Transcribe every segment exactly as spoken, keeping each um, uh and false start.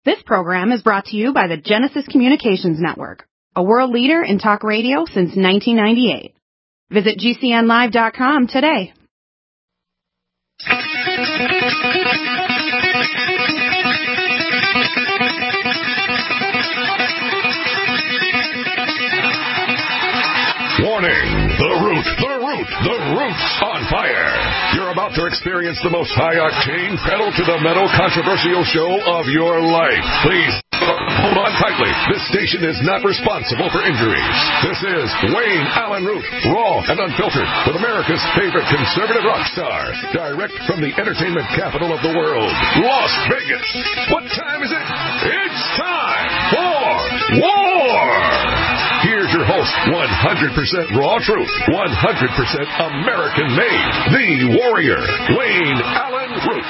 This program is brought to you by the Genesis Communications Network, a world leader in talk radio since nineteen ninety-eight. Visit G C N live dot com today. Warning! The Root, the Root, the Root's on fire. You're about to experience the most high-octane, pedal-to-the-metal controversial show of your life. Please, hold on tightly. This station is not responsible for injuries. This is Wayne Allen Root, raw and unfiltered, with America's favorite conservative rock star, direct from the entertainment capital of the world, Las Vegas. What time is it? It's time for war! Here's your host, one hundred percent raw truth, one hundred percent American-made, the warrior, Wayne Allen Root.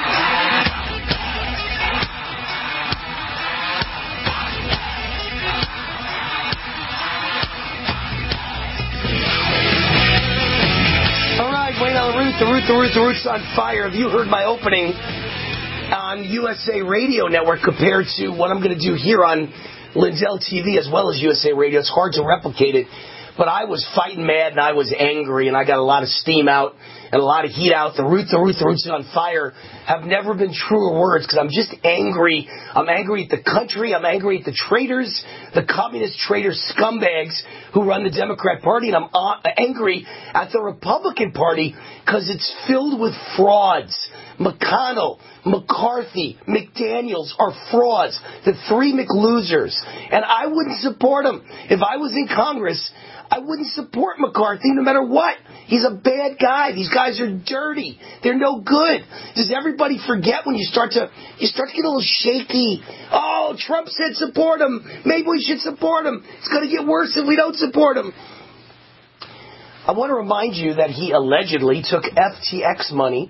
All right, Wayne Allen Root, the Root, the Root, the Root's on fire. Have you heard my opening on U S A Radio Network compared to what I'm going to do here on Lindell T V as well as U S A Radio? It's hard to replicate it, but I was fighting mad and I was angry and I got a lot of steam out and a lot of heat out. The Root, the Root, the Root's on fire have never been truer words because I'm just angry. I'm angry at the country. I'm angry at the traitors, the communist traitor scumbags who run the Democrat Party, and I'm uh, angry at the Republican Party because it's filled with frauds. McConnell, McCarthy, McDaniels are frauds. The three McLosers. And I wouldn't support them. If I was in Congress, I wouldn't support McCarthy no matter what. He's a bad guy. These guys are dirty. They're no good. Does everybody forget when you start to you start to get a little shaky? Oh, Trump said support him. Maybe we should support him. It's going to get worse if we don't support him. I want to remind you that he allegedly took F T X money.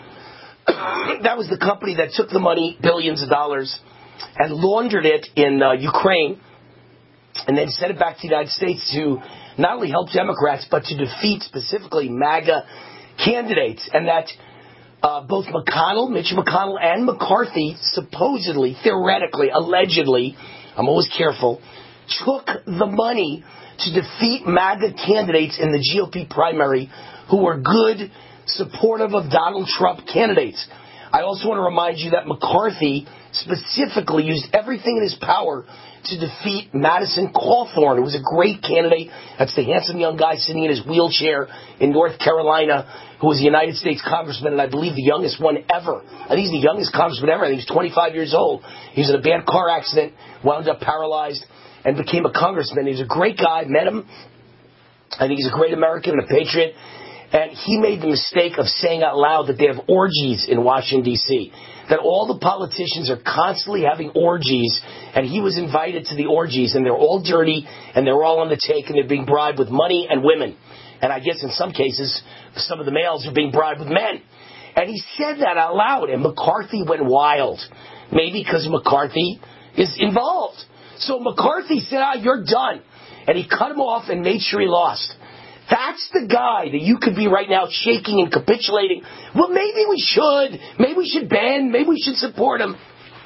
That was the company that took the money, billions of dollars, and laundered it in uh, Ukraine, and then sent it back to the United States to not only help Democrats, but to defeat specifically MAGA candidates. And that uh, both McConnell, Mitch McConnell, and McCarthy supposedly, theoretically, allegedly, I'm always careful, took the money to defeat MAGA candidates in the G O P primary who were good, supportive of Donald Trump candidates. I also want to remind you that McCarthy specifically used everything in his power to defeat Madison Cawthorn, who was a great candidate. That's the handsome young guy sitting in his wheelchair in North Carolina, who was a United States congressman, and I believe the youngest one ever. I think he's the youngest congressman ever. I think he's twenty-five years old. He was in a bad car accident, wound up paralyzed, and became a congressman. He was a great guy. Met him. I think he's a great American and a patriot. And he made the mistake of saying out loud that they have orgies in Washington, D C, that all the politicians are constantly having orgies, and he was invited to the orgies, and they're all dirty, and they're all on the take, and they're being bribed with money and women. And I guess in some cases, some of the males are being bribed with men. And he said that out loud, and McCarthy went wild. Maybe because McCarthy is involved. So McCarthy said, ah, you're done. And he cut him off and made sure he lost. That's the guy that you could be right now shaking and capitulating. Well, maybe we should. Maybe we should ban. Maybe we should support him.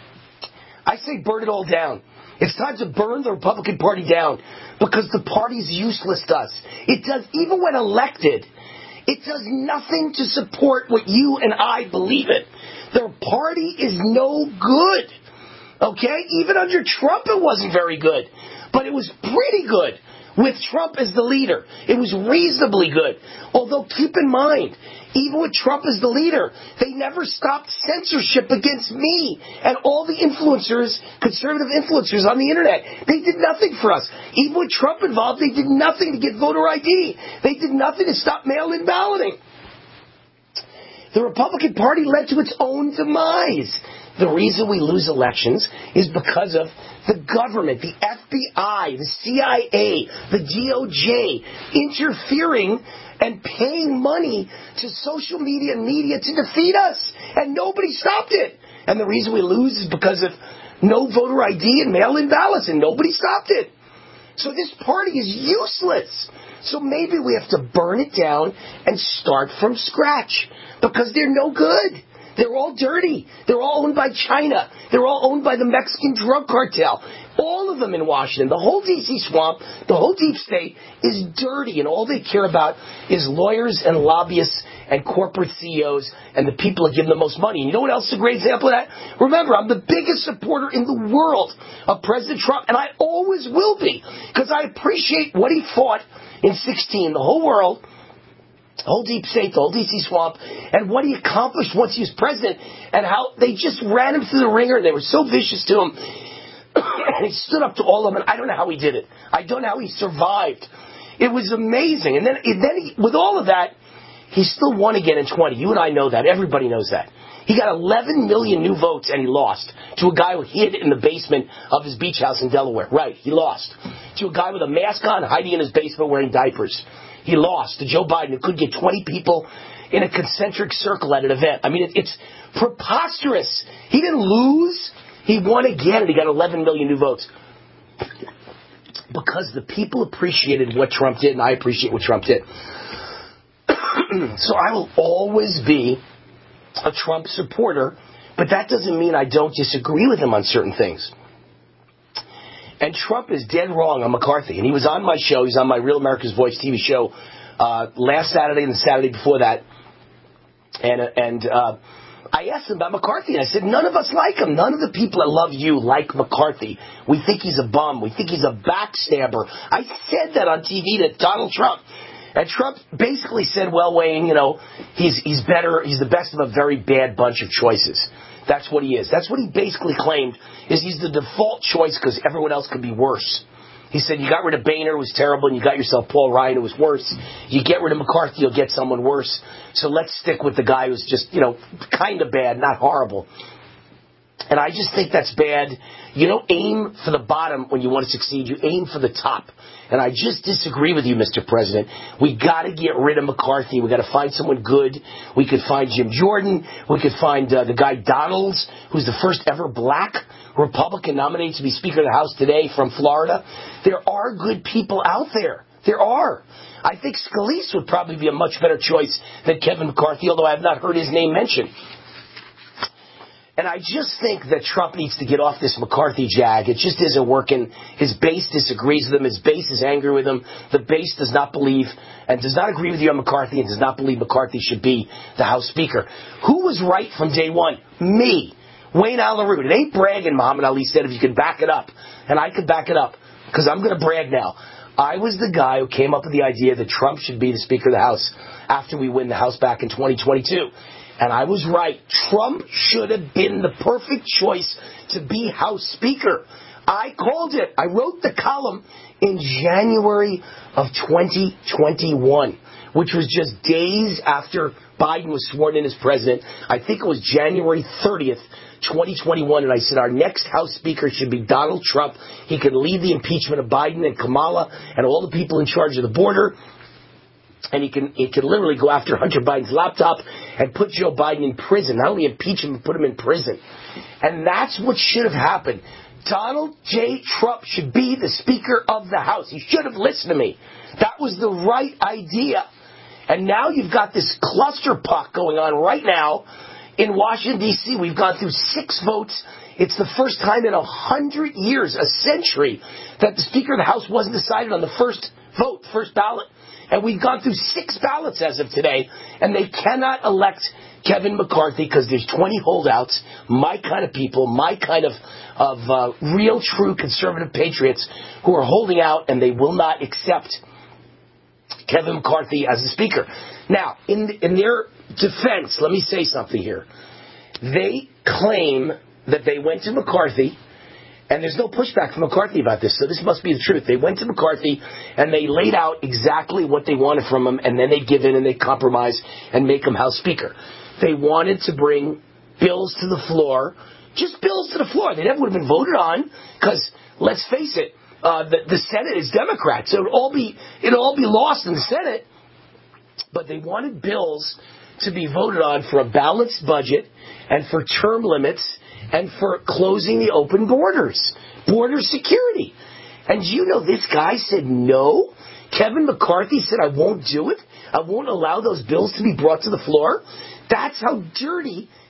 I say burn it all down. It's time to burn the Republican Party down because the party's useless to us. It does, even when elected, it does nothing to support what you and I believe in. Their party is no good. Okay? Even under Trump, it wasn't very good. But it was pretty good. With Trump as the leader, it was reasonably good. Although, keep in mind, even with Trump as the leader, they never stopped censorship against me and all the influencers, conservative influencers on the internet. They did nothing for us. Even with Trump involved, they did nothing to get voter I D. They did nothing to stop mail-in balloting. The Republican Party led to its own demise. The reason we lose elections is because of the government, the F B I, the C I A, the D O J interfering and paying money to social media and media to defeat us. And nobody stopped it. And the reason we lose is because of no voter I D and mail-in ballots, and nobody stopped it. So this party is useless. So maybe we have to burn it down and start from scratch because they're no good. They're all dirty. They're all owned by China. They're all owned by the Mexican drug cartel. All of them in Washington. The whole D C swamp, the whole deep state is dirty, and all they care about is lawyers and lobbyists and corporate C E Os and the people that give them the most money. And you know what else is a great example of that? Remember, I'm the biggest supporter in the world of President Trump, and I always will be, because I appreciate what he fought in sixteen, the whole world, the whole deep state, the whole D C swamp, and what he accomplished once he was president, and how they just ran him through the ringer, and they were so vicious to him. And he stood up to all of them, and I don't know how he did it. I don't know how he survived. It was amazing. And then, and then he, with all of that, he still won again in twenty. You and I know that. Everybody knows that. He got eleven million new votes, and he lost to a guy who hid in the basement of his beach house in Delaware. Right, he lost. To a guy with a mask on, hiding in his basement wearing diapers. He lost to Joe Biden, who could get twenty people in a concentric circle at an event. I mean, it, it's preposterous. He didn't lose. He won again, and he got eleven million new votes. Because the people appreciated what Trump did, and I appreciate what Trump did. So I will always be a Trump supporter, but that doesn't mean I don't disagree with him on certain things. And Trump is dead wrong on McCarthy. And he was on my show. He's on my Real America's Voice T V show uh, last Saturday and the Saturday before that. And, and uh, I asked him about McCarthy. And I said, none of us like him. None of the people that love you like McCarthy. We think he's a bum. We think he's a backstabber. I said that on T V to Donald Trump. And Trump basically said, well, Wayne, you know, he's he's better. He's the best of a very bad bunch of choices. That's what he is. That's what he basically claimed, is he's the default choice because everyone else could be worse. He said, you got rid of Boehner, who was terrible, and you got yourself Paul Ryan, who was worse. You get rid of McCarthy, you'll get someone worse. So let's stick with the guy who's just, you know, kind of bad, not horrible. And I just think that's bad. You don't aim for the bottom when you want to succeed. You aim for the top. And I just disagree with you, Mister President. We got to get rid of McCarthy. We got to find someone good. We could find Jim Jordan. We could find uh, the guy Donalds, who's the first ever black Republican nominated to be Speaker of the House today from Florida. There are good people out there. There are. I think Scalise would probably be a much better choice than Kevin McCarthy, although I have not heard his name mentioned. And I just think that Trump needs to get off this McCarthy jag. It just isn't working. His base disagrees with him. His base is angry with him. The base does not believe and does not agree with you on McCarthy and does not believe McCarthy should be the House Speaker. Who was right from day one? Me. Wayne Allyn-Root. It ain't bragging, Muhammad Ali said, if you can back it up. And I could back it up because I'm going to brag now. I was the guy who came up with the idea that Trump should be the Speaker of the House after we win the House back in twenty twenty-two. And I was right. Trump should have been the perfect choice to be House Speaker. I called it. I wrote the column in January of twenty twenty-one, which was just days after Biden was sworn in as president. I think it was January thirtieth, twenty twenty-one, and I said our next House Speaker should be Donald Trump. He could lead the impeachment of Biden and Kamala and all the people in charge of the border. And he can he can literally go after Hunter Biden's laptop and put Joe Biden in prison. Not only impeach him, but put him in prison. And that's what should have happened. Donald J. Trump should be the Speaker of the House. He should have listened to me. That was the right idea. And now you've got this clusterfuck going on right now in Washington, D C We've gone through six votes. It's the first time in a hundred years, a century, that the Speaker of the House wasn't decided on the first vote, first ballot. And we've gone through six ballots as of today, and they cannot elect Kevin McCarthy because there's twenty holdouts, my kind of people, my kind of, of uh, real, true conservative patriots who are holding out, and they will not accept Kevin McCarthy as the Speaker. Now, in, in their defense, let me say something here. They claim that they went to McCarthy, and there's no pushback from McCarthy about this, so this must be the truth. They went to McCarthy, and they laid out exactly what they wanted from him, and then they give in and they compromise and make him House Speaker. They wanted to bring bills to the floor, just bills to the floor. They never would have been voted on, because, let's face it, uh, the, the Senate is Democrat, so it would all be it would all be lost in the Senate. But they wanted bills to be voted on for a balanced budget and for term limits and for closing the open borders, border security. And you know this guy said no? Kevin McCarthy said, I won't do it. I won't allow those bills to be brought to the floor. That's how dirty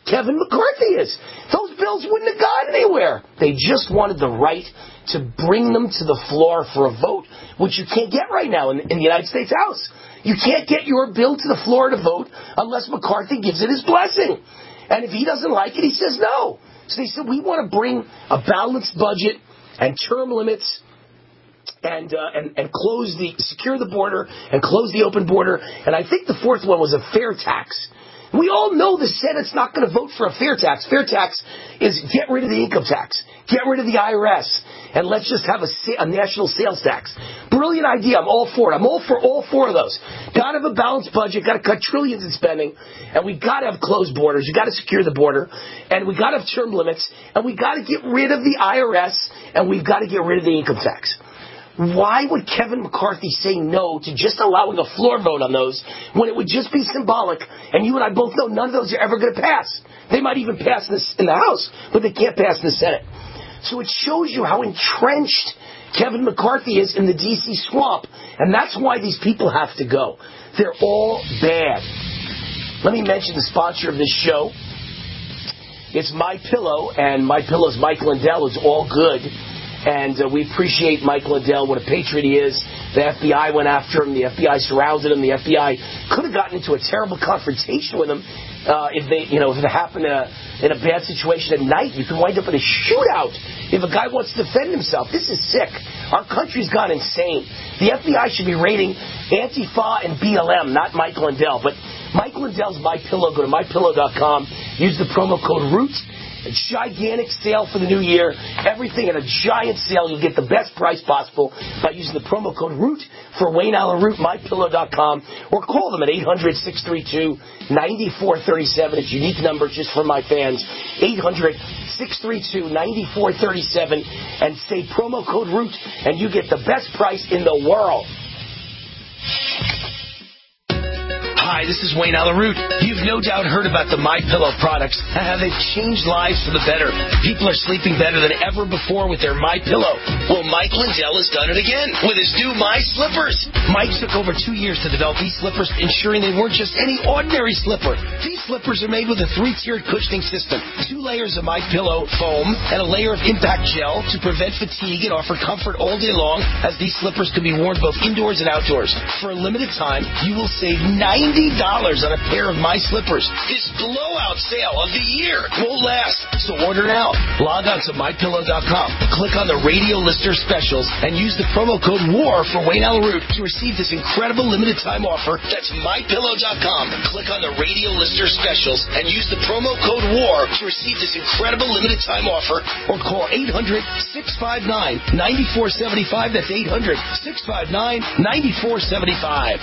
Kevin McCarthy is. Those bills wouldn't have gone anywhere. They just wanted the right to bring them to the floor for a vote, which you can't get right now in, in the United States House. You can't get your bill to the floor to vote unless McCarthy gives it his blessing. And if he doesn't like it, he says no. So they said, we want to bring a balanced budget and term limits and, uh, and, and close the, secure the border and close the open border. And I think the fourth one was a fair tax. We all know the Senate's not going to vote for a fair tax. Fair tax is get rid of the income tax, get rid of the I R S, and let's just have a, a national sales tax. Brilliant idea. I'm all for it. I'm all for all four of those. Got to have a balanced budget. Got to cut trillions in spending, and we got to have closed borders. You got to secure the border, and we got to have term limits, and we got to get rid of the I R S, and we've got to get rid of the income tax. Why would Kevin McCarthy say no to just allowing a floor vote on those when it would just be symbolic? And you and I both know none of those are ever going to pass. They might even pass in the, in the House, but they can't pass in the Senate. So it shows you how entrenched Kevin McCarthy is in the D C swamp. And that's why these people have to go. They're all bad. Let me mention the sponsor of this show. It's MyPillow, and MyPillow's Mike Lindell is all good. And uh, we appreciate Mike Lindell, what a patriot he is. The F B I went after him. The F B I surrounded him. The F B I could have gotten into a terrible confrontation with him uh, if they, you know, if it happened in a, in a bad situation at night. You can wind up in a shootout if a guy wants to defend himself. This is sick. Our country's gone insane. The F B I should be raiding Antifa and B L M, not Mike Lindell. But Mike Lindell's MyPillow. Go to my pillow dot com. Use the promo code ROOT. A gigantic sale for the new year. Everything at a giant sale. You'll get the best price possible by using the promo code ROOT for Wayne Allen Root, my pillow dot com, or call them at eight hundred, six three two, nine four three seven. It's a unique number just for my fans. eight hundred, six three two, nine four three seven and say promo code ROOT and you get the best price in the world. Hi, this is Wayne Allen Root. You've no doubt heard about the MyPillow products and how they've changed lives for the better. People are sleeping better than ever before with their MyPillow. Well, Mike Lindell has done it again with his new My Slippers. Mike took over two years to develop these slippers, ensuring they weren't just any ordinary slipper. These slippers are made with a three-tiered cushioning system, two layers of MyPillow foam, and a layer of impact gel to prevent fatigue and offer comfort all day long, as these slippers can be worn both indoors and outdoors. For a limited time, you will save ninety dollars on a pair of My Slippers. This blowout sale of the year won't last, so order now. Log on to my pillow dot com, click on the radio listener specials, and use the promo code WAR for Wayne Allen Root to receive this incredible limited time offer. That's my pillow dot com. Click on the radio listener specials and use the promo code WAR to receive this incredible limited time offer, or call eight hundred, six five nine, nine four seven five. That's eight hundred, six five nine, nine four seven five.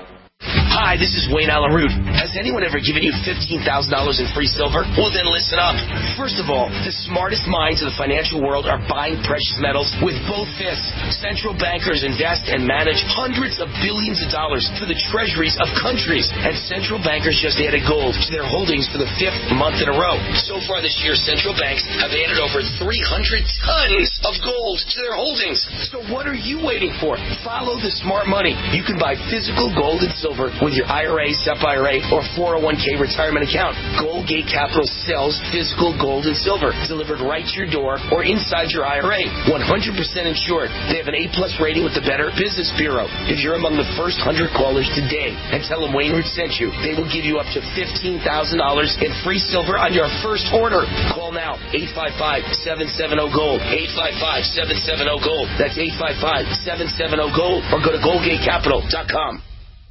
Hi, this is Wayne Allen Root. Has anyone ever given you fifteen thousand dollars in free silver? Well, then listen up. First of all, the smartest minds of the financial world are buying precious metals with both fists. Central bankers invest and manage hundreds of billions of dollars for the treasuries of countries. And central bankers just added gold to their holdings for the fifth month in a row. So far this year, central banks have added over three hundred tons of gold to their holdings. So what are you waiting for? Follow the smart money. You can buy physical gold and silver with your I R A, S E P I R A, or four oh one k retirement account. Goldgate Capital sells physical gold and silver delivered right to your door or inside your I R A. one hundred percent insured. They have an A-plus rating with the Better Business Bureau. If you're among the first one hundred callers today and tell them Wayne Root sent you, they will give you up to fifteen thousand dollars in free silver on your first order. Call now, eight five five, seven seven zero, GOLD, eight five five, seven seven zero, GOLD. That's eight five five, seven seven zero, GOLD, or go to goldgate capital dot com.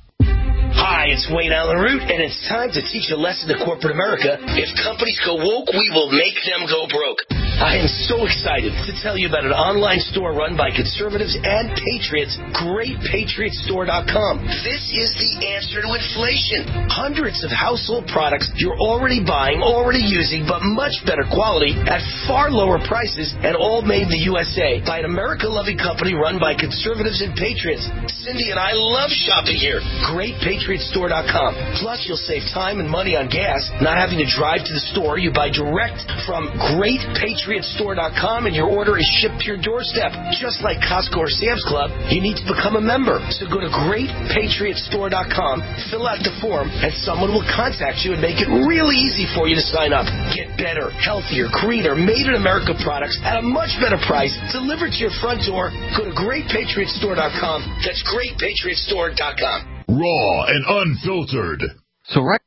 Hi, it's Wayne Allen Root, and it's time to teach a lesson to corporate America. If companies go woke, we will make them go broke. I am so excited to tell you about an online store run by conservatives and patriots, great patriot store dot com. This is the answer to inflation. Hundreds of household products you're already buying, already using, but much better quality at far lower prices, and all made in the U S A by an America-loving company run by conservatives and patriots. Cindy and I love shopping here. great patriot store dot com. Plus, you'll save time and money on gas, not having to drive to the store. You buy direct from Great Patriot patriot store dot com and your order is shipped to your doorstep. Just like Costco or Sam's Club, you need to become a member. So go to great patriot store dot com, fill out the form, and someone will contact you and make it really easy for you to sign up. Get better, healthier, greener, made in America products at a much better price delivered to your front door. Go to great patriot store dot com. That's great patriot store dot com. Raw and unfiltered. So right.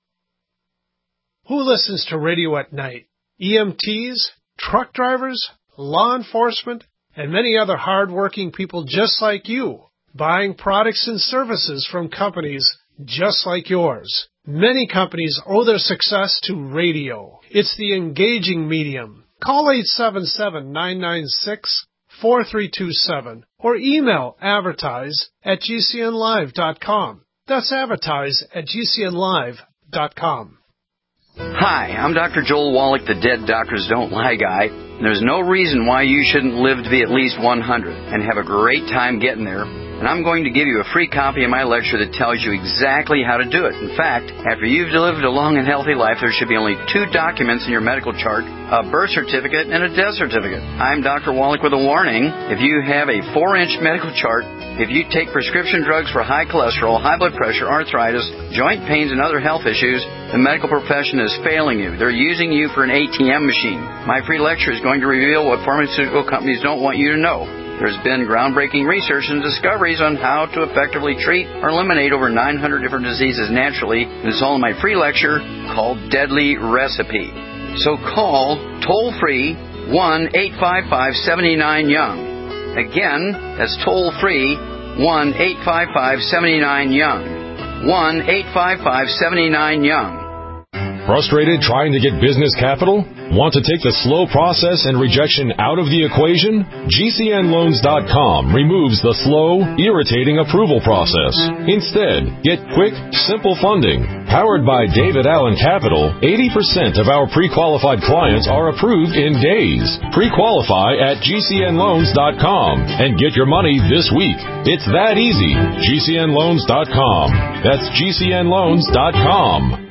Who listens to radio at night? E M Ts, truck drivers, law enforcement, and many other hard-working people just like you, buying products and services from companies just like yours. Many companies owe their success to radio. It's the engaging medium. Call eight seven seven, nine nine six, four three two seven or email advertise at g c n live dot com. That's advertise at g c n live dot com. Hi, I'm Doctor Joel Wallach, the Dead Doctors Don't Lie guy. There's no reason why you shouldn't live to be at least one hundred and have a great time getting there. And I'm going to give you a free copy of my lecture that tells you exactly how to do it. In fact, after you've lived a long and healthy life, there should be only two documents in your medical chart, a birth certificate and a death certificate. I'm Doctor Wallach with a warning. If you have a four-inch medical chart, if you take prescription drugs for high cholesterol, high blood pressure, arthritis, joint pains, and other health issues, the medical profession is failing you. They're using you for an A T M machine. My free lecture is going to reveal what pharmaceutical companies don't want you to know. There's been groundbreaking research and discoveries on how to effectively treat or eliminate over nine hundred different diseases naturally. And it's all in my free lecture called Deadly Recipe. So call toll-free one eight five five, seven nine, young. Again, that's toll-free one eight five five, seven nine, young. one eight five five, seven nine, young. Frustrated trying to get business capital? Want to take the slow process and rejection out of the equation? G C N loans dot com removes the slow, irritating approval process. Instead, get quick, simple funding. Powered by David Allen Capital, eighty percent of our pre-qualified clients are approved in days. Pre-qualify at G C N loans dot com and get your money this week. It's that easy. G C N loans dot com. That's G C N loans dot com.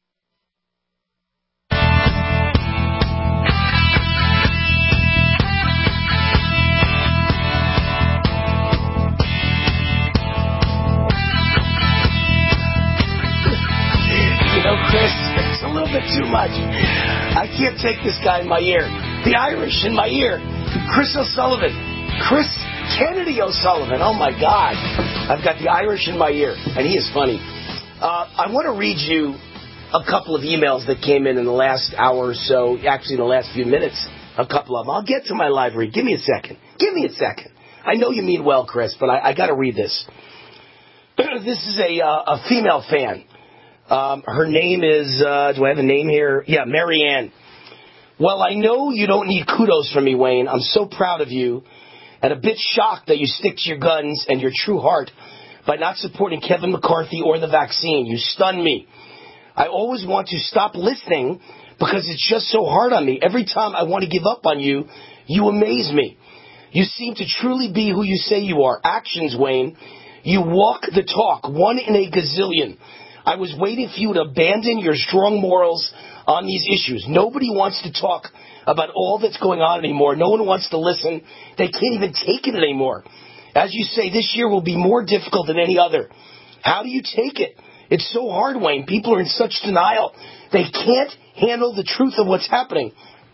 Too much. I can't take this guy in my ear. The Irish in my ear. Chris O'Sullivan. Chris Kennedy O'Sullivan. Oh, my God. I've got the Irish in my ear, and he is funny. Uh, I want to read you a couple of emails that came in in the last hour or so, actually in the last few minutes, a couple of them. I'll get to my live read. Give me a second. Give me a second. I know you mean well, Chris, but I, I got to read this. This is a, uh, a female fan. Um, her name is, uh, do I have a name here? Yeah, Marianne. Well, I know you don't need kudos from me, Wayne. I'm so proud of you and a bit shocked that you stick to your guns and your true heart by not supporting Kevin McCarthy or the vaccine. You stun me. I always want to stop listening because it's just so hard on me. Every time I want to give up on you, you amaze me. You seem to truly be who you say you are. Actions, Wayne. You walk the talk, one in a gazillion. I was waiting for you to abandon your strong morals on these issues. Nobody wants to talk about all that's going on anymore. No one wants to listen. They can't even take it anymore. As you say, this year will be more difficult than any other. How do you take it? It's so hard, Wayne. People are in such denial. They can't handle the truth of what's happening.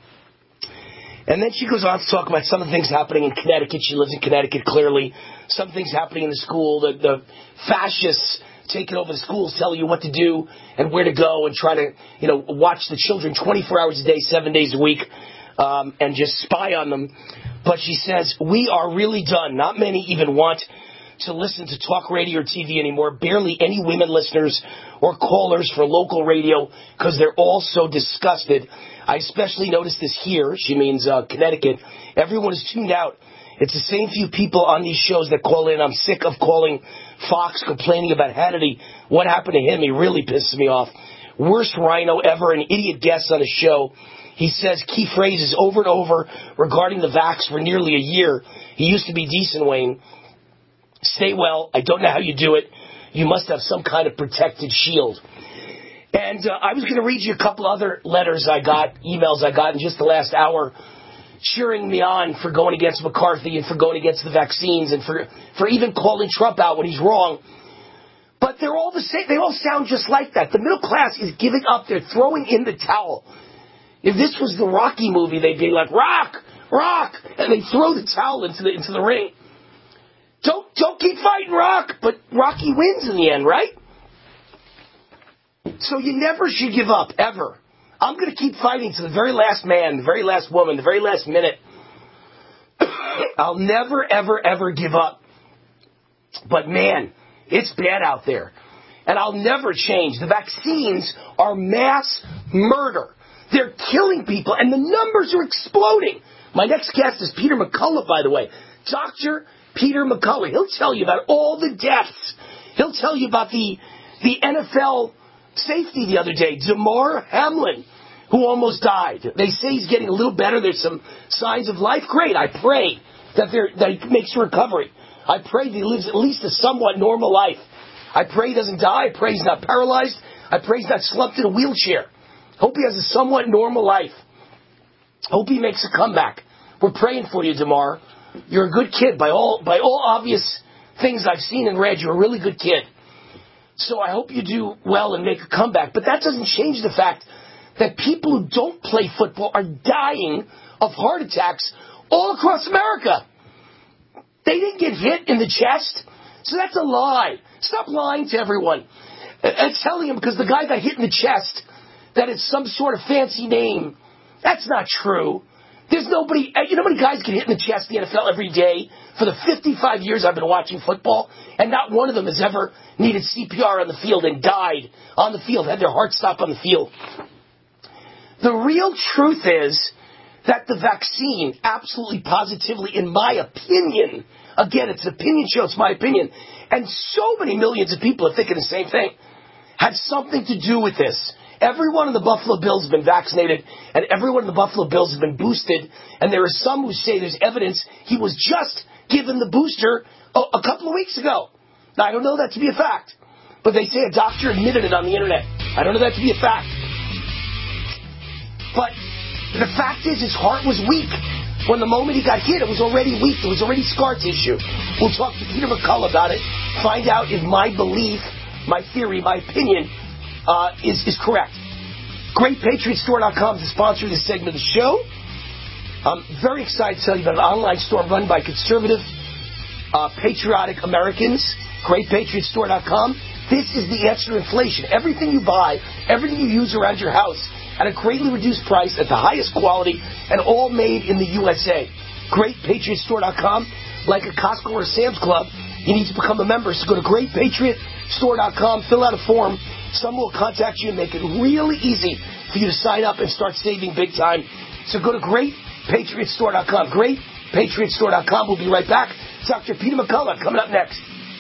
And then she goes on to talk about some of the things happening in Connecticut. She lives in Connecticut, clearly. Some things happening in the school. The, the fascists taking over the schools, telling you what to do and where to go and try to, you know, watch the children twenty-four hours a day, seven days a week, um, and just spy on them. But she says, we are really done. Not many even want to listen to talk radio or T V anymore. Barely any women listeners or callers for local radio because they're all so disgusted. I especially noticed this here. She means uh, Connecticut. Everyone is tuned out. It's the same few people on these shows that call in. I'm sick of calling Fox complaining about Hannity. What happened to him? He really pisses me off. Worst rhino ever, an idiot guest on a show. He says key phrases over and over regarding the vax for nearly a year. He used to be decent, Wayne. Stay well. I don't know how you do it. You must have some kind of protected shield. And uh, I was going to read you a couple other letters I got, emails I got in just the last hour cheering me on for going against McCarthy and for going against the vaccines and for, for even calling Trump out when he's wrong. But they're all the same. They all sound just like that. The middle class is giving up. They're throwing in the towel. If this was the Rocky movie, they'd be like, rock, rock, and they throw the towel into the into the ring. Don't don't keep fighting, Rock. But Rocky wins in the end, right? So you never should give up, ever. I'm going to keep fighting to the very last man, the very last woman, the very last minute. I'll never, ever, ever give up. But man, it's bad out there. And I'll never change. The vaccines are mass murder. They're killing people, and the numbers are exploding. My next guest is Peter McCullough, by the way. Doctor Peter McCullough. He'll tell you about all the deaths. He'll tell you about the, the N F L safety the other day, Damar Hamlin, who almost died. They say he's getting a little better. There's some signs of life. Great. I pray that, there, that he makes recovery. I pray that he lives at least a somewhat normal life. I pray he doesn't die. I pray he's not paralyzed. I pray he's not slumped in a wheelchair. Hope he has a somewhat normal life. Hope he makes a comeback. We're praying for you, Damar. You're a good kid. By all by all obvious things I've seen and read, you're a really good kid. So I hope you do well and make a comeback. But that doesn't change the fact that people who don't play football are dying of heart attacks all across America. They didn't get hit in the chest. So that's a lie. Stop lying to everyone and telling them because the guy got hit in the chest that it's some sort of fancy name. That's not true. There's nobody, you know how many guys get hit in the chest in the N F L every day for the fifty-five years I've been watching football, and not one of them has ever needed C P R on the field and died on the field, had their heart stop on the field. The real truth is that the vaccine, absolutely positively, in my opinion, again, it's an opinion show, it's my opinion, and so many millions of people are thinking the same thing, had something to do with this. Everyone in the Buffalo Bills has been vaccinated, and everyone in the Buffalo Bills has been boosted, and there are some who say there's evidence he was just given the booster a, a couple of weeks ago. Now, I don't know that to be a fact, but they say a doctor admitted it on the internet. I don't know that to be a fact. But the fact is his heart was weak. When the moment he got hit, it was already weak. There was already scar tissue. We'll talk to Peter McCullough about it, find out if my belief, my theory, my opinion uh, is, is correct. Great Patriot Store dot com is the sponsor of this segment of the show. I'm very excited to tell you about an online store run by conservative, uh, patriotic Americans. Great Patriot Store dot com. This is the answer to inflation. Everything you buy, everything you use around your house, at a greatly reduced price, at the highest quality, and all made in the U S A. Great Patriot Store dot com. Like a Costco or a Sam's Club, you need to become a member. So go to Great Patriot Store dot com, fill out a form. Someone will contact you and make it really easy for you to sign up and start saving big time. So go to Great Patriot Store dot com. Great Patriot Store dot com. We'll be right back. Doctor Peter McCullough coming up next.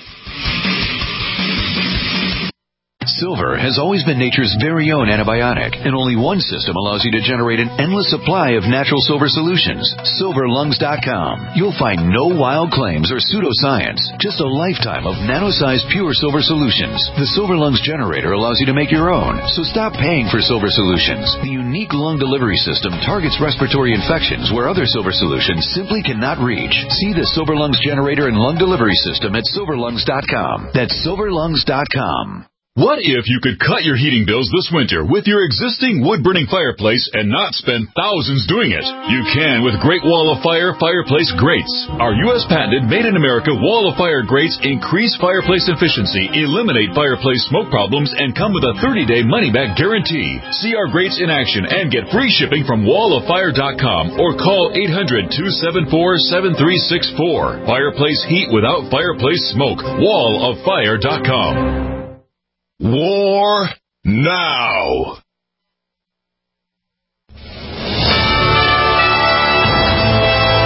Silver has always been nature's very own antibiotic, and only one system allows you to generate an endless supply of natural silver solutions. Silver Lungs dot com. You'll find no wild claims or pseudoscience, just a lifetime of nano-sized pure silver solutions. The Silver Lungs generator allows you to make your own, so stop paying for silver solutions. The unique lung delivery system targets respiratory infections where other silver solutions simply cannot reach. See the Silver Lungs generator and lung delivery system at Silver Lungs dot com. That's Silver Lungs dot com. What if you could cut your heating bills this winter with your existing wood-burning fireplace and not spend thousands doing it? You can with Great Wall of Fire Fireplace Grates. Our U S patented made-in-America Wall of Fire grates increase fireplace efficiency, eliminate fireplace smoke problems, and come with a thirty-day money-back guarantee. See our grates in action and get free shipping from wall of fire dot com or call eight hundred, two seven four, seven three six four. Fireplace heat without fireplace smoke. wall of fire dot com. War now. U S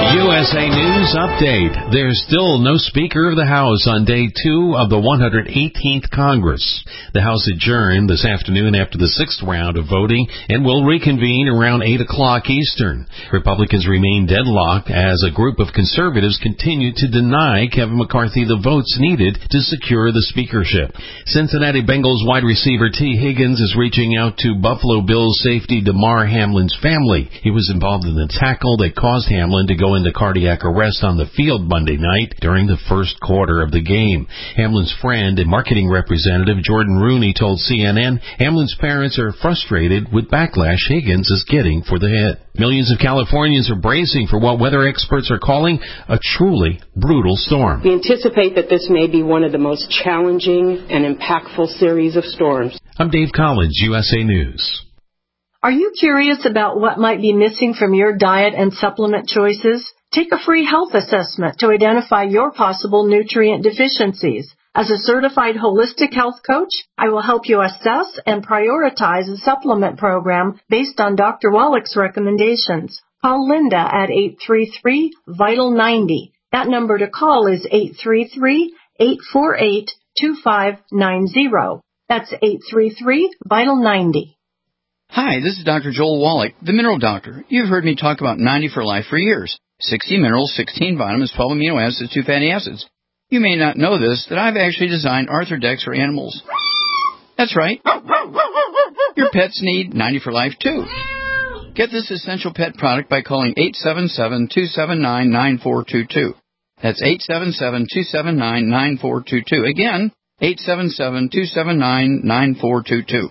S A News Update. There's still no Speaker of the House on day two of the one hundred eighteenth Congress. The House adjourned this afternoon after the sixth round of voting and will reconvene around eight o'clock Eastern. Republicans remain deadlocked as a group of conservatives continue to deny Kevin McCarthy the votes needed to secure the speakership. Cincinnati Bengals wide receiver T. Higgins is reaching out to Buffalo Bills safety Damar Hamlin's family. He was involved in the tackle that caused Hamlin to go into cardiac arrest on the field Monday night during the first quarter of the game. Hamlin's friend and marketing representative Jordan Rooney told C N N Hamlin's parents are frustrated with backlash Higgins is getting for the hit. Millions of Californians are bracing for what weather experts are calling a truly brutal storm. We anticipate that this may be one of the most challenging and impactful series of storms. I'm Dave Collins, U S A News. Are you curious about what might be missing from your diet and supplement choices? Take a free health assessment to identify your possible nutrient deficiencies. As a certified holistic health coach, I will help you assess and prioritize a supplement program based on Doctor Wallach's recommendations. Call Linda at eight three three, vital ninety. That number to call is eight three three, eight four eight, two five nine zero. That's eight three three, vital ninety. Hi, this is Doctor Joel Wallach, the Mineral Doctor. You've heard me talk about ninety for Life for years. sixty minerals, sixteen vitamins, twelve amino acids, two fatty acids. You may not know this, that I've actually designed Arthrodex for animals. That's right. Your pets need ninety for Life, too. Get this essential pet product by calling eight seven seven, two seven nine, nine four two two. That's eight seven seven, two seven nine, nine four two two. Again, eight seven seven, two seven nine, nine four two two.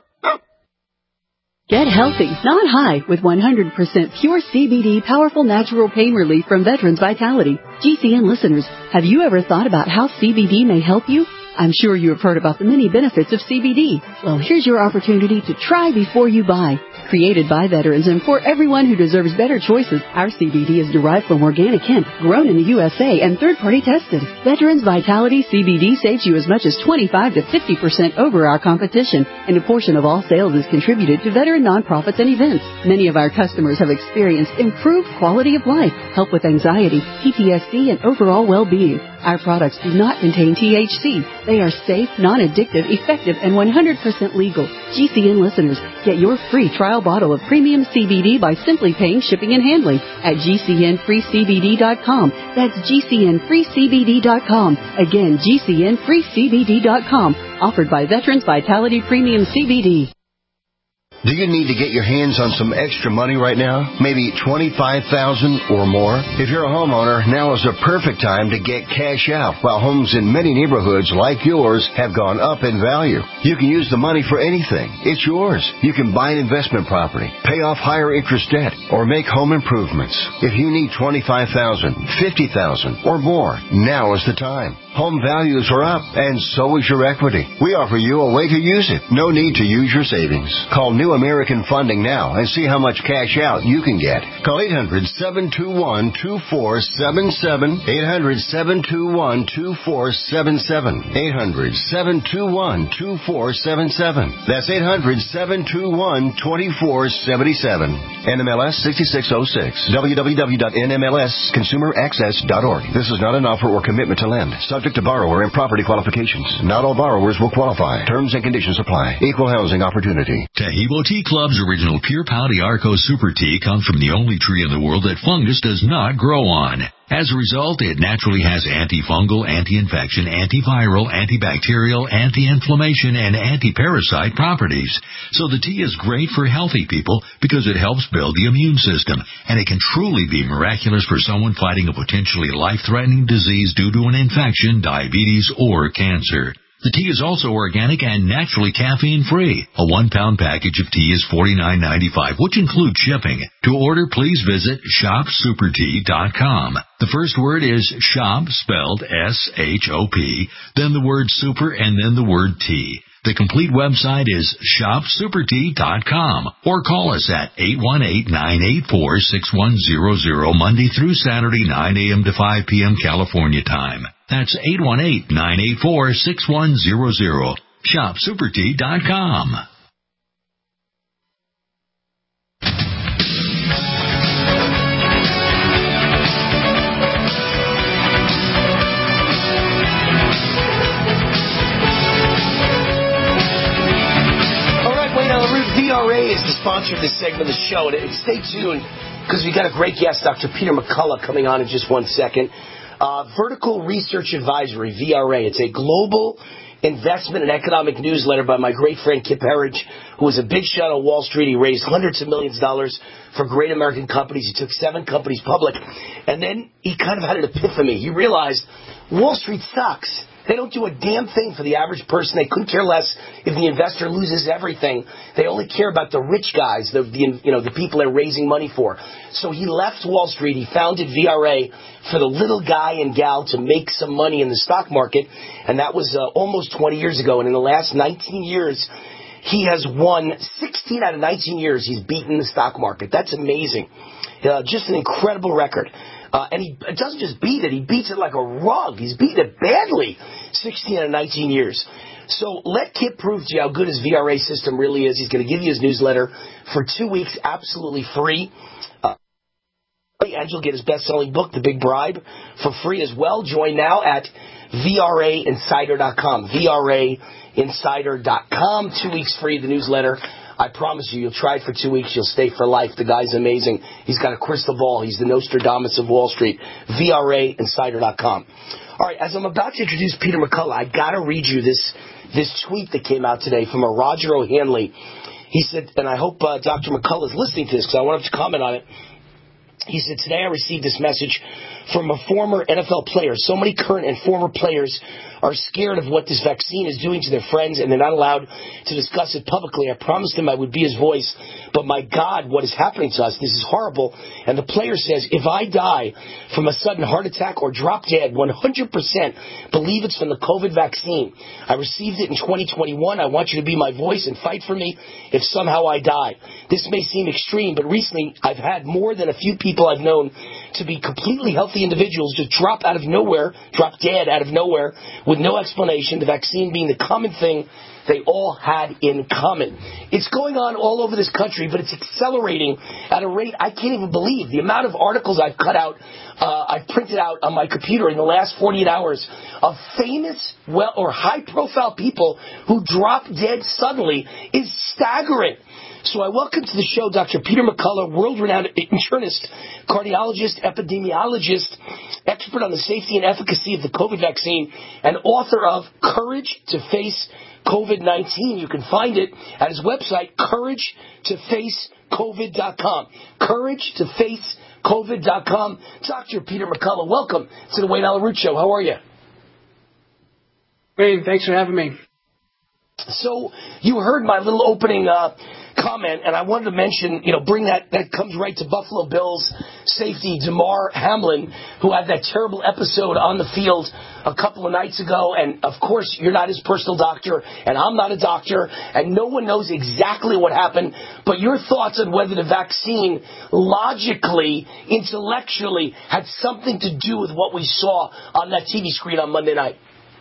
Get healthy, not high, with one hundred percent pure C B D powerful natural pain relief from Veterans Vitality. G C N listeners, have you ever thought about how C B D may help you? I'm sure you have heard about the many benefits of C B D. Well, here's your opportunity to try before you buy. Created by veterans and for everyone who deserves better choices, our C B D is derived from organic hemp, grown in the U S A and third-party tested. Veterans Vitality C B D saves you as much as twenty-five to fifty percent over our competition, and a portion of all sales is contributed to veteran nonprofits and events. Many of our customers have experienced improved quality of life, help with anxiety, P T S D, and overall well-being. Our products do not contain T H C. They are safe, non-addictive, effective, and one hundred percent legal. G C N listeners, get your free trial bottle of premium C B D by simply paying shipping and handling at G C N free C B D dot com. That's G C N free C B D dot com. Again, G C N free C B D dot com. Offered by Veterans Vitality Premium C B D. Do you need to get your hands on some extra money right now? Maybe twenty-five thousand dollars or more? If you're a homeowner, now is the perfect time to get cash out, while homes in many neighborhoods like yours have gone up in value. You can use the money for anything. It's yours. You can buy an investment property, pay off higher interest debt, or make home improvements. If you need twenty-five thousand dollars, fifty thousand dollars, or more, now is the time. Home values are up, and so is your equity. We offer you a way to use it. No need to use your savings. Call New American Funding now and see how much cash out you can get. Call eight hundred, seven two one, two four seven seven, eight hundred, seven two one, two four seven seven, eight hundred, seven two one, two four seven seven. That's eight hundred, seven two one, two four seven seven. N M L S sixty-six oh six. w w w dot n m l s consumer access dot org. This is not an offer or commitment to lend. Subject to borrower and property qualifications. Not all borrowers will qualify. Terms and conditions apply. Equal housing opportunity. Tahibo Tea Club's original Pure Pau d'Arco Super Tea comes from the only tree in the world that fungus does not grow on. As a result, it naturally has antifungal, anti-infection, antiviral, antibacterial, anti-inflammation, and anti-parasite properties. So the tea is great for healthy people because it helps build the immune system, and it can truly be miraculous for someone fighting a potentially life-threatening disease due to an infection, diabetes, or cancer. The tea is also organic and naturally caffeine-free. A one-pound package of tea is forty-nine ninety-five, which includes shipping. To order, please visit shop super tea dot com. The first word is shop, spelled S H O P, then the word super, and then the word tea. The complete website is shop super tea dot com, or call us at eight one eight, nine eight four, six one zero zero Monday through Saturday, nine a.m. to five p.m. California time. That's eight one eight, nine eight four, six one zero zero. shop super tea dot com. sponsor this segment of the show. And stay tuned, because we got a great guest, Doctor Peter McCullough, coming on in just one second. Uh, Vertical Research Advisory, V R A. It's a global investment and economic newsletter by my great friend Kip Herridge, who was a big shot on Wall Street. He raised hundreds of millions of dollars for great American companies. He took seven companies public. And then he kind of had an epiphany. He realized Wall Street sucks. They don't do a damn thing for the average person. They couldn't care less if the investor loses everything. They only care about the rich guys, the, the you know the people they're raising money for. So he left Wall Street. He founded V R A for the little guy and gal to make some money in the stock market, and that was uh, almost twenty years ago. And in the last nineteen years, he has won sixteen out of nineteen years. He's beaten the stock market. That's amazing. Uh, just an incredible record. Uh, and he doesn't just beat it, he beats it like a rug. He's beaten it badly, sixteen out of nineteen years. So let Kip prove to you how good his V R A system really is. He's going to give you his newsletter for two weeks, absolutely free. Uh, and you'll get his best-selling book, The Big Bribe, for free as well. Join now at V R A insider dot com. V R A insider dot com. Two weeks free, the newsletter. I promise you, you'll try it for two weeks, you'll stay for life. The guy's amazing. He's got a crystal ball. He's the Nostradamus of Wall Street. V R A insider dot com. All right, as I'm about to introduce Peter McCullough, I got to read you this this tweet that came out today from a Roger O'Hanley. He said, and I hope uh, Doctor McCullough is listening to this because I want him to comment on it. He said, today I received this message from a former N F L player. So many current and former players are scared of what this vaccine is doing to their friends, and they're not allowed to discuss it publicly. I promised him I would be his voice, but my God, what is happening to us? This is horrible. And the player says, if I die from a sudden heart attack or drop dead, one hundred percent believe it's from the COVID vaccine. I received it in twenty twenty-one. I want you to be my voice and fight for me if somehow I die. This may seem extreme, but recently I've had more than a few people I've known to be completely healthy individuals just drop out of nowhere, drop dead out of nowhere with no explanation, the vaccine being the common thing they all had in common. It's going on all over this country, but it's accelerating at a rate I can't even believe. The amount of articles I've cut out, uh, I've printed out on my computer in the last forty-eight hours of famous, well, or high-profile people who drop dead suddenly is staggering. So I welcome to the show Doctor Peter McCullough, world-renowned internist, cardiologist, epidemiologist, expert on the safety and efficacy of the COVID vaccine, and author of Courage to Face COVID nineteen. You can find it at his website, courage to face covid dot com. courage to face covid dot com. Doctor Peter McCullough, welcome to the Wayne Allyn Root Show. How are you? Wayne, thanks for having me. So you heard my little opening uh, comment, and I wanted to mention, you know, bring that, that comes right to Buffalo Bills safety Damar Hamlin, who had that terrible episode on the field a couple of nights ago. And, of course, you're not his personal doctor, and I'm not a doctor, and no one knows exactly what happened. But your thoughts on whether the vaccine logically, intellectually, had something to do with what we saw on that T V screen on Monday night?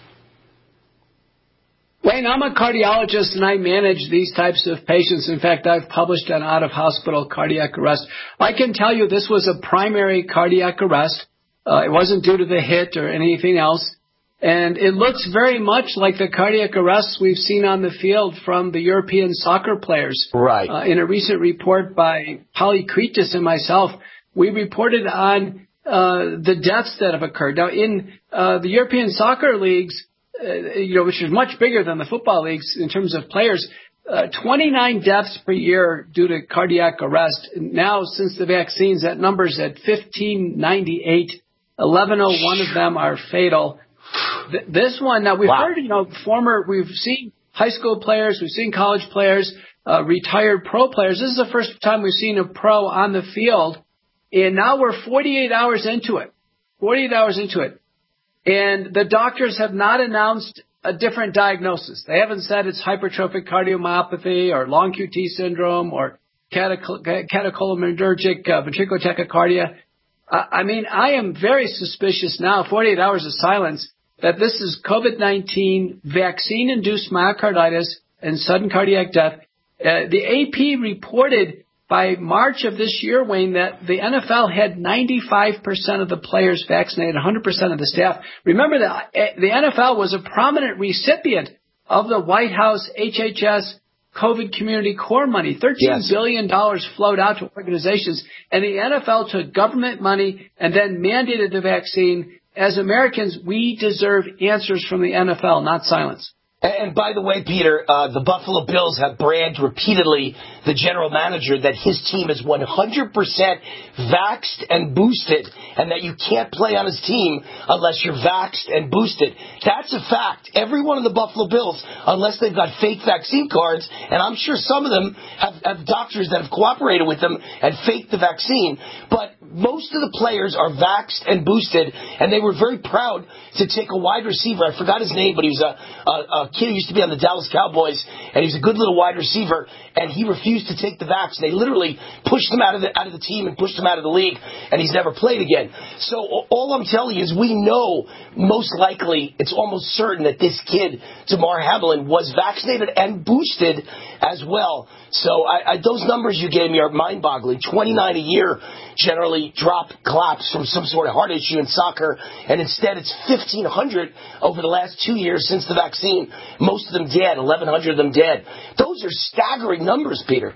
Wayne, I'm a cardiologist, and I manage these types of patients. In fact, I've published on out-of-hospital cardiac arrest. I can tell you this was a primary cardiac arrest. Uh, it wasn't due to the hit or anything else. And it looks very much like the cardiac arrests we've seen on the field from the European soccer players. Right. Uh, in a recent report by Polykritis and myself, we reported on uh, the deaths that have occurred. Now, in uh, the European soccer leagues, Uh, you know, which is much bigger than the football leagues in terms of players, uh, twenty-nine deaths per year due to cardiac arrest. Now, since the vaccines, that number's at fifteen ninety-eight. eleven oh one of them are fatal. Th- this one, now we've wow. heard, you know, former, we've seen high school players, we've seen college players, uh, retired pro players. This is the first time we've seen a pro on the field. And now we're forty-eight hours into it. forty-eight hours into it. And the doctors have not announced a different diagnosis. They haven't said it's hypertrophic cardiomyopathy or long Q T syndrome or catechol- catecholaminergic uh, ventricular tachycardia. Uh, I mean, I am very suspicious now, forty-eight hours of silence, that this is COVID nineteen vaccine-induced myocarditis and sudden cardiac death. Uh, the A P reported by March of this year, Wayne, that the N F L had ninety-five percent of the players vaccinated, one hundred percent of the staff. Remember that the N F L was a prominent recipient of the White House H H S COVID community core money. thirteen Yes. billion dollars flowed out to organizations, and the N F L took government money and then mandated the vaccine. As Americans, we deserve answers from the N F L, not silence. And by the way, Peter, uh, the Buffalo Bills have bragged repeatedly, the general manager, that his team is one hundred percent vaxxed and boosted, and that you can't play on his team unless you're vaxxed and boosted. That's a fact. Every one of the Buffalo Bills, unless they've got fake vaccine cards, and I'm sure some of them have, have doctors that have cooperated with them and faked the vaccine, but most of the players are vaxxed and boosted, and they were very proud to take a wide receiver. I forgot his name, but he was a, a, a kid who used to be on the Dallas Cowboys, and he was a good little wide receiver, and he refused to take the vax. They literally pushed him out of the out of the team and pushed him out of the league, and he's never played again. So all I'm telling you is we know most likely, it's almost certain that this kid, Damar Hamlin, was vaccinated and boosted as well. So I, I, those numbers you gave me are mind-boggling. twenty-nine a year generally drop, collapse from some sort of heart issue in soccer, and instead it's fifteen hundred over the last two years since the vaccine. Most of them dead, eleven hundred of them dead. Those are staggering numbers, Peter.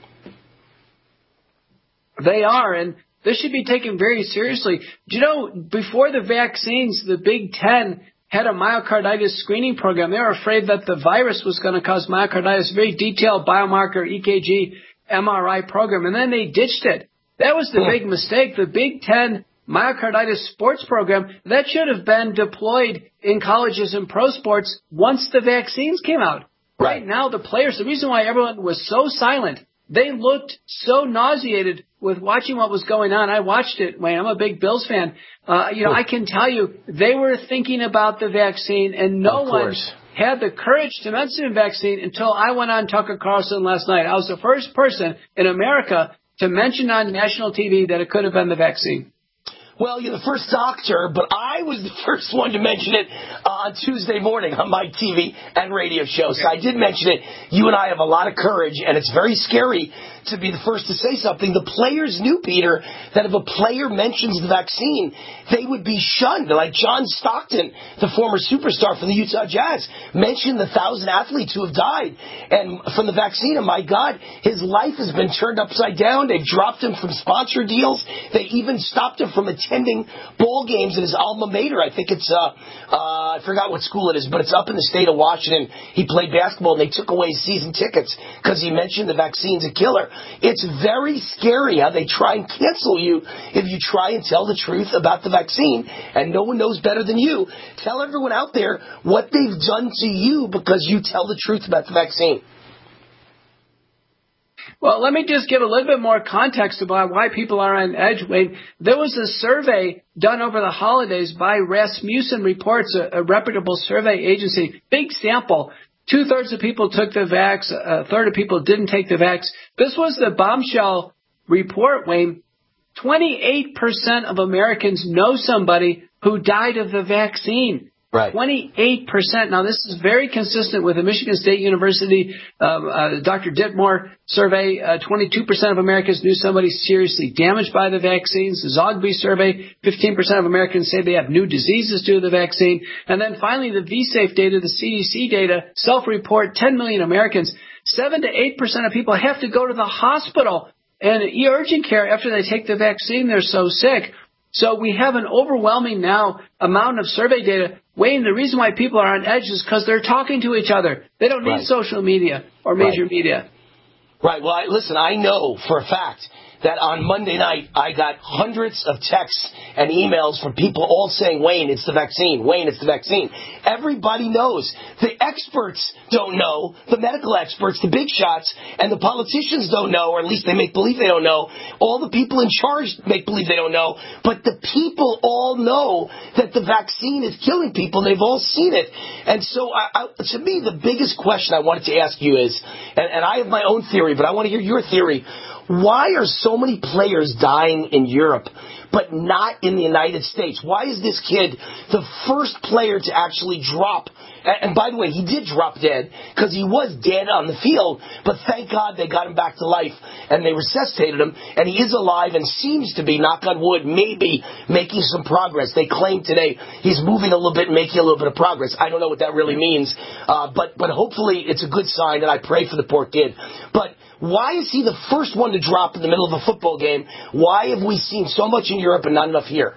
They are, and this should be taken very seriously. Do you know, before the vaccines, the Big Ten had a myocarditis screening program. They were afraid that the virus was going to cause myocarditis, a very detailed biomarker, E K G, M R I program, and then they ditched it. That was the big mistake. The Big Ten myocarditis sports program, that should have been deployed in colleges and pro sports once the vaccines came out. Right, right now, the players, the reason why everyone was so silent, they looked so nauseated with watching what was going on. I watched it, Wayne. I'm a big Bills fan. Uh, you know, I can tell you, they were thinking about the vaccine, and no one had the courage to mention the vaccine until I went on Tucker Carlson last night. I was the first person in America to mention on national T V that it could have been the vaccine. Well, you're the first doctor, but I was the first one to mention it uh, on Tuesday morning on my T V and radio show. So I did mention it. You and I have a lot of courage, and it's very scary to be the first to say something. The players knew, Peter, that if a player mentions the vaccine, they would be shunned. Like John Stockton, the former superstar for the Utah Jazz, mentioned the thousand athletes who have died and from the vaccine. And my God, his life has been turned upside down. They've dropped him from sponsor deals. They even stopped him from attending ball games at his alma mater. I think it's, uh, uh, I forgot what school it is, but it's up in the state of Washington. He played basketball, and they took away his season tickets because he mentioned the vaccine's a killer. It's very scary how they try and cancel you if you try and tell the truth about the vaccine, and no one knows better than you. Tell everyone out there what they've done to you because you tell the truth about the vaccine. Well, let me just give a little bit more context about why people are on edge, Wayne. There was a survey done over the holidays by Rasmussen Reports, a, a reputable survey agency, big sample. Two-thirds of people took the vax, a third of people didn't take the vax. This was the bombshell report, Wayne. twenty-eight percent of Americans know somebody who died of the vaccine. Right. twenty-eight percent. Now, this is very consistent with the Michigan State University, um, uh, Doctor Ditmore survey. Uh, twenty-two percent of Americans knew somebody seriously damaged by the vaccines. The Zogby survey, fifteen percent of Americans say they have new diseases due to the vaccine. And then finally, the V-Safe data, the C D C data, self-report, ten million Americans. seven to eight percent of people have to go to the hospital and urgent care after they take the vaccine. They're so sick. So we have an overwhelming now amount of survey data. Wayne, the reason why people are on edge is because they're talking to each other. They don't need right. social media or major right. media. Right. Well, I, listen, I know for a fact that on Monday night I got hundreds of texts and emails from people all saying, Wayne, it's the vaccine. Wayne, it's the vaccine. Everybody knows. The experts don't know. The medical experts, the big shots, and the politicians don't know, or at least they make believe they don't know. All the people in charge make believe they don't know. But the people all know that the vaccine is killing people. They've all seen it. And so I, I, to me, the biggest question I wanted to ask you is, and, and I have my own theory, but I want to hear your theory. Why are so many players dying in Europe but not in the United States? Why is this kid the first player to actually drop? And by the way, he did drop dead because he was dead on the field, but thank God they got him back to life and they resuscitated him, and he is alive and seems to be, knock on wood, maybe making some progress. They claim today he's moving a little bit, making a little bit of progress. I don't know what that really means, uh, but, but hopefully it's a good sign, and I pray for the poor kid. But why is he the first one to drop in the middle of a football game? Why have we seen so much in Europe and not enough here?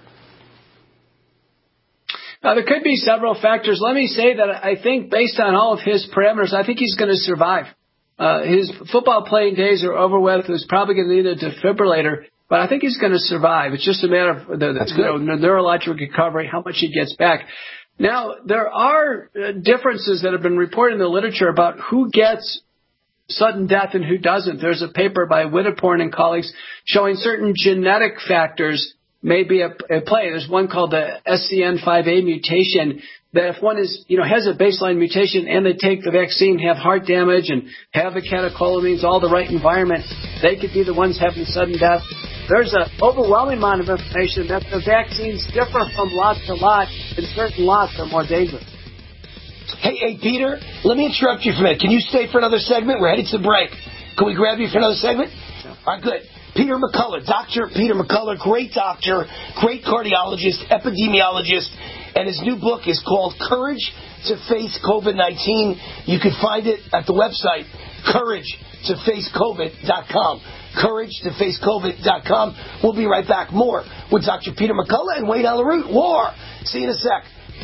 Now, there could be several factors. Let me say that I think based on all of his parameters, I think he's going to survive. Uh, his football playing days are over with. He's probably going to need a defibrillator, but I think he's going to survive. It's just a matter of the, the you know, neurological recovery, how much he gets back. Now, there are differences that have been reported in the literature about who gets sudden death and who doesn't. There's a paper by Witteporn and colleagues showing certain genetic factors may be at play. There's one called the S C N five A mutation that if one is, you know, has a baseline mutation and they take the vaccine, have heart damage and have the catecholamines, all the right environment, they could be the ones having sudden death. There's an overwhelming amount of information that the vaccines differ from lot to lot, and certain lots are more dangerous. Hey, hey, Peter, let me interrupt you for a minute. Can you stay for another segment? We're headed to break. Can we grab you for another segment? Yeah. All right, good. Peter McCullough, Doctor Peter McCullough, great doctor, great cardiologist, epidemiologist, and his new book is called Courage to Face COVID nineteen. You can find it at the website, courage to face covid dot com. courage to face covid dot com. We'll be right back. More with Doctor Peter McCullough and Wayne Allyn Root. War. See you in a sec.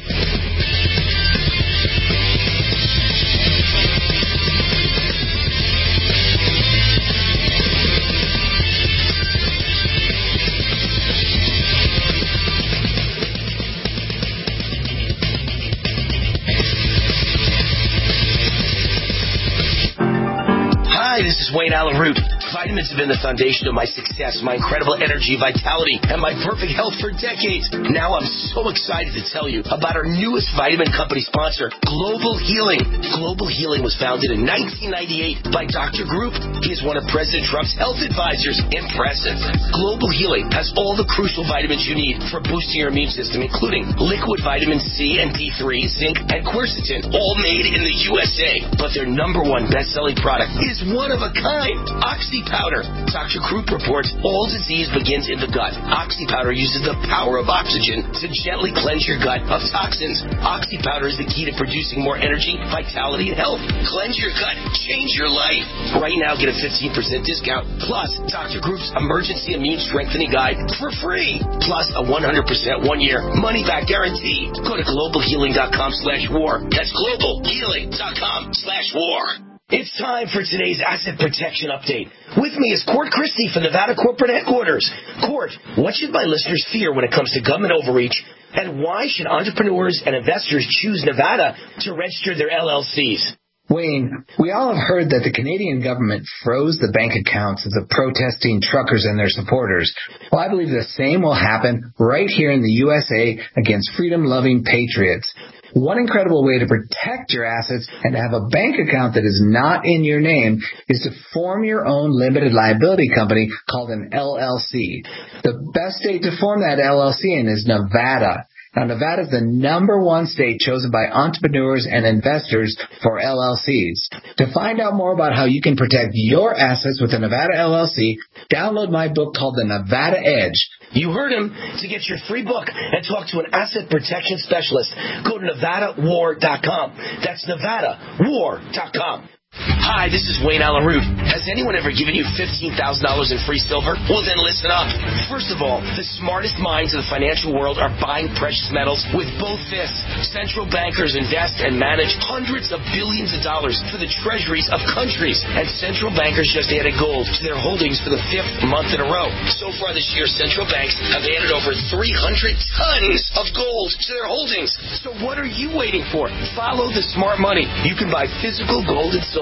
Hi, this is Wayne Allyn Root. Vitamins have been the foundation of my success, my incredible energy, vitality, and my perfect health for decades. Now I'm so excited to tell you about our newest vitamin company sponsor, Global Healing. Global Healing was founded in nineteen ninety-eight by Doctor Group. He is one of President Trump's health advisors. Impressive. Global Healing has all the crucial vitamins you need for boosting your immune system, including liquid vitamin C and D three, zinc, and quercetin, all made in the U S A. But their number one best-selling product is one of a kind, Oxy Powder. Doctor Group reports all disease begins in the gut. Oxy Powder uses the power of oxygen to gently cleanse your gut of toxins. Oxy Powder is the key to producing more energy, vitality, and health. Cleanse your gut. Change your life. Right now, get a fifteen percent discount, plus Doctor Group's Emergency Immune Strengthening Guide for free, plus a one hundred percent one-year money-back guarantee. Go to global healing dot com slash war. That's global healing dot com slash war. It's time for today's Asset Protection Update. With me is Court Christie from Nevada Corporate Headquarters. Court, what should my listeners fear when it comes to government overreach, and why should entrepreneurs and investors choose Nevada to register their L L Cs? Wayne, we all have heard that the Canadian government froze the bank accounts of the protesting truckers and their supporters. Well, I believe the same will happen right here in the U S A against freedom-loving patriots. One incredible way to protect your assets and to have a bank account that is not in your name is to form your own limited liability company called an L L C. The best state to form that L L C in is Nevada. Now, Nevada is the number one state chosen by entrepreneurs and investors for L L Cs. To find out more about how you can protect your assets with a Nevada L L C, download my book called The Nevada Edge. You heard him. To get your free book and talk to an asset protection specialist, go to nevada war dot com. That's nevada war dot com. Hi, this is Wayne Allyn Root. Has anyone ever given you fifteen thousand dollars in free silver? Well, then listen up. First of all, the smartest minds of the financial world are buying precious metals with both fists. Central bankers invest and manage hundreds of billions of dollars for the treasuries of countries. And central bankers just added gold to their holdings for the fifth month in a row. So far this year, central banks have added over three hundred tons of gold to their holdings. So what are you waiting for? Follow the smart money. You can buy physical gold and silver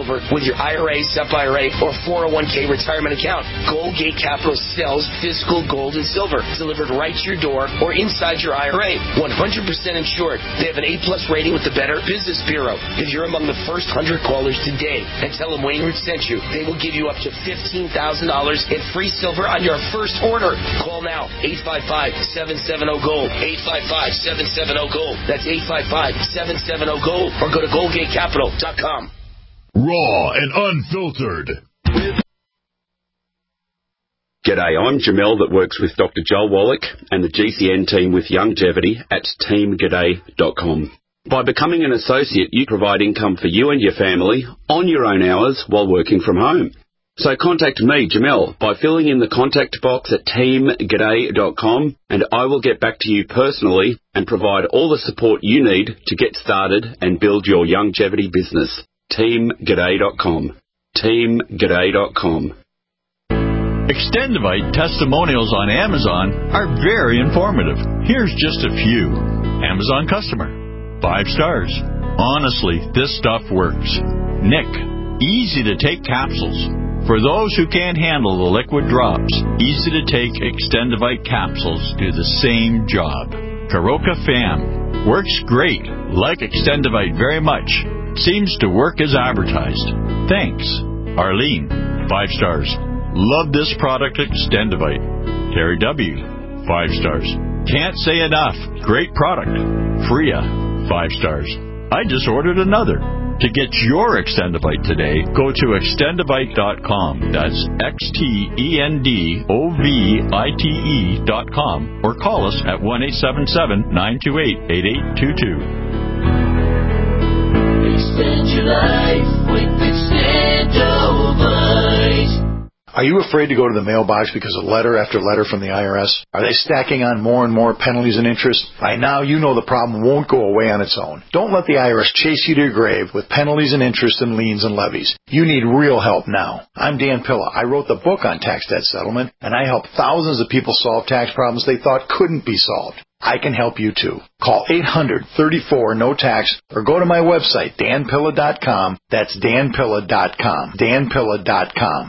silver with your I R A, S E P I R A, or four oh one k retirement account. Goldgate Capital sells physical gold and silver delivered right to your door or inside your I R A. one hundred percent insured. They have an A-plus rating with the Better Business Bureau. If you're among the first one hundred callers today and tell them Wayne Root sent you, they will give you up to fifteen thousand dollars in free silver on your first order. Call now, eight five five, seven seven zero, GOLD, eight five five, seven seven zero, GOLD. That's eight five five, seven seven zero, GOLD, or go to goldgate capital dot com. Raw and unfiltered. G'day, I'm Jamel that works with Doctor Joel Wallach and the G C N team with Longevity at team g'day dot com. By becoming an associate, you provide income for you and your family on your own hours while working from home. So contact me, Jamel, by filling in the contact box at team g'day dot com, and I will get back to you personally and provide all the support you need to get started and build your longevity business. team g'day dot com. team g'day dot com. Extendivite testimonials on Amazon are very informative. Here's just a few. Amazon customer. Five stars. Honestly, this stuff works. Nick. Easy to take capsules. For those who can't handle the liquid drops, easy to take Extendivite capsules do the same job. Karoka Fam. Works great. Like Extendivite very much. Seems to work as advertised. Thanks. Arlene. Five stars. Love this product, Extendivite. Terry W. Five stars. Can't say enough. Great product. Freya. Five stars. I just ordered another. To get your Extendivite today, go to extendivite dot com. That's X T E N D O V I T E dot com. Or call us at one eight seven seven, nine two eight, eight eight two two. Extend your life with Extendivite. Are you afraid to go to the mailbox because of letter after letter from the I R S? Are they stacking on more and more penalties and interest? By now, you know the problem won't go away on its own. Don't let the I R S chase you to your grave with penalties and interest and liens and levies. You need real help now. I'm Dan Pilla. I wrote the book on tax debt settlement, and I help thousands of people solve tax problems they thought couldn't be solved. I can help you too. Call eight hundred, thirty-four, no tax or go to my website, dan pilla dot com. That's dan pilla dot com. dan pilla dot com.